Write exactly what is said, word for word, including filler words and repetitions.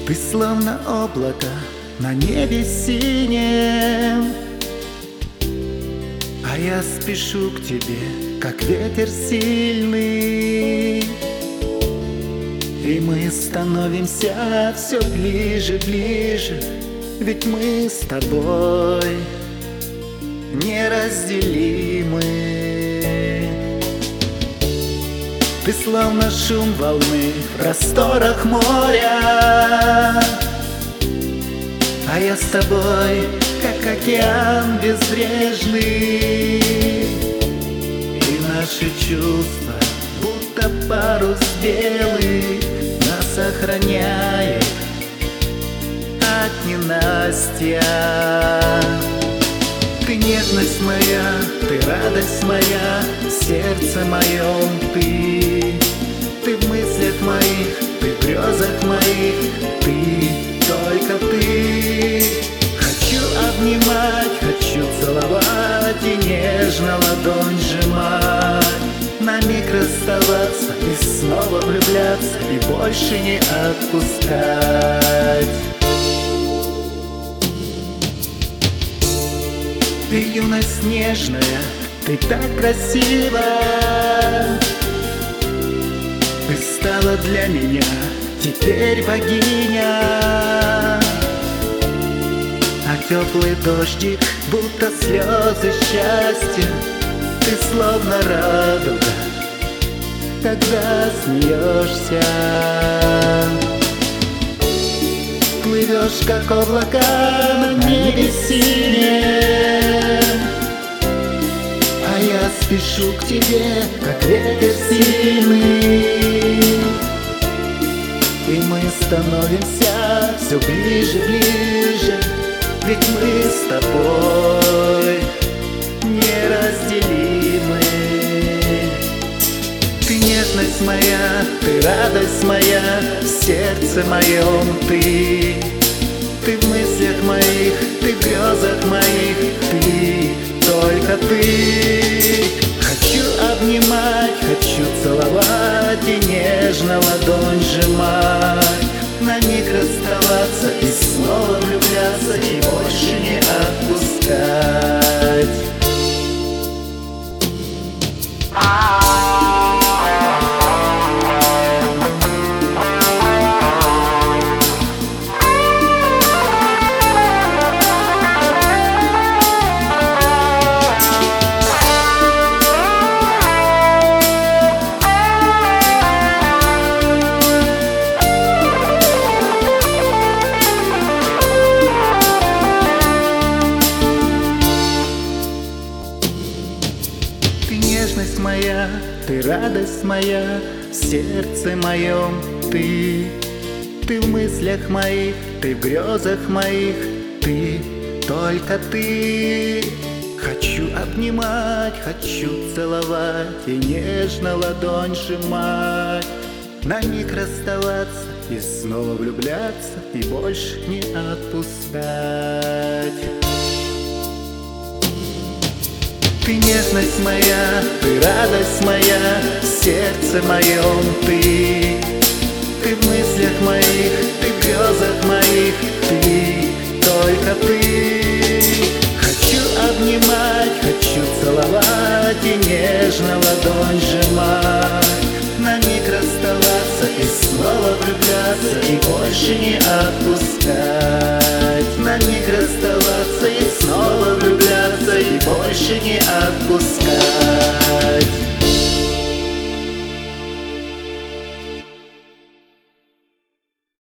Ты словно облако на небе синем, а я спешу к тебе, как ветер сильный. И мы становимся все ближе, ближе, ведь мы с тобой неразделимы. Ты словно шум волны в просторах моря, а я с тобой, как океан безбрежный. И наши чувства, будто парус белый, нас охраняет от ненастья. Ты нежность моя, ты радость моя, в сердце моем ты. Ты в мыслях моих, ты в грезах моих, ты, только ты. Хочу обнимать, хочу целовать и нежно ладонь сжимать. На миг расставаться и снова влюбляться и больше не отпускать. Ты юность нежная, ты так красива. Ты стала для меня теперь богиня. А теплый дождик, будто слезы счастья. Ты словно радуга, когда смеешься. Плывешь, как облака на небе синем, а я спешу к тебе, как ветер сильный. И мы становимся все ближе, ближе, ведь мы с тобой неразделимы. Ты нежность моя, ты радость моя, в сердце моем ты. Ты в мыслях моих, ты в грезах моих, ты, только ты. Хочу обнимать, хочу целовать и нежно ладонь сжимать. На миг расставаться и снова влюбляться и больше не отпускать. Ты нежность моя, ты радость моя, в сердце моем ты. Ты в мыслях моих, ты в грезах моих, ты, только ты. Хочу обнимать, хочу целовать и нежно ладонь сжимать. На миг расставаться и снова влюбляться и больше не отпускать. Ты нежность моя, ты радость моя, в сердце моем ты. Ты в мыслях моих, ты в грезах моих, ты, только ты. Хочу обнимать, хочу целовать и нежно ладонь сжимать. На миг расставаться и снова влюбляться и больше не отпускать.